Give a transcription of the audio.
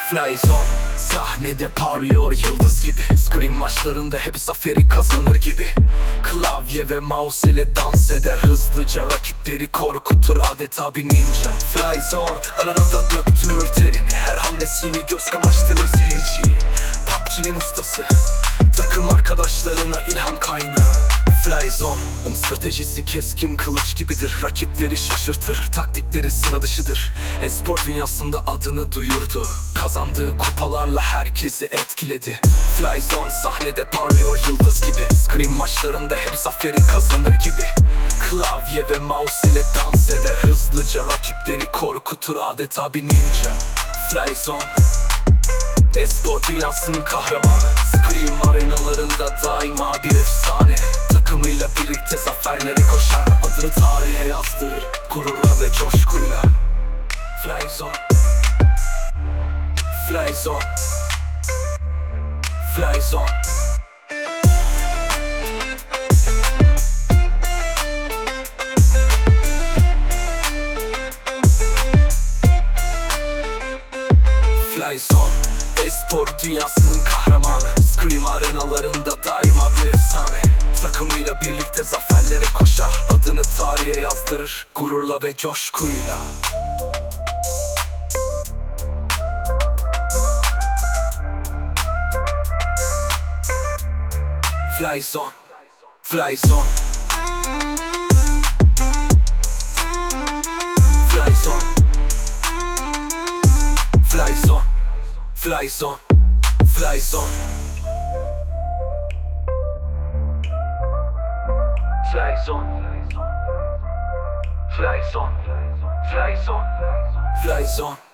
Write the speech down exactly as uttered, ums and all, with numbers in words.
Flyzone sahnede parlıyor yıldız gibi. Scream maçlarında hep zaferi kazanır gibi. Klavye ve mouse ile dans eder hızlıca, rakipleri korkutur adeta bir ninja. Flyzone aranında döktürür terini, her hamlesini göz kamaştırır seyirciyi. P U B G'nin ustası, takım arkadaşlarına ilham kaynağı. Flyzone'un stratejisi keskin kılıç gibidir. Rakipleri şaşırtır, taktikleri sıra dışıdır. Espor dünyasında adını duyurdu, kazandığı kupalarla herkesi etkiledi. Flyzone sahnede parlıyor yıldız gibi. Scream maçlarında hep zaferi kazanır gibi. Klavye ve mouse ile dans eder hızlıca, rakipleri korkutur adeta bir ninja. Flyzone espor dünyasının kahramanı, Scream arenalarında daima bir efsane. Takımıyla birlikte zaferlere koşar, adını tarihe yazdırır gururla ve coşkuyla. Flyzone Flyzone Flyzone Flyzone espor dünyasının kahramanı, Scream arenalarında daima bir efsane. Takımıyla birlikte zaferlere koşar, adını tarihe yazdırır gururla ve coşkuyla. Flyzone Flyzone Flyzone Flyzone Flyzone Flyzone Flyzone Flyzone Flyzone Flyzone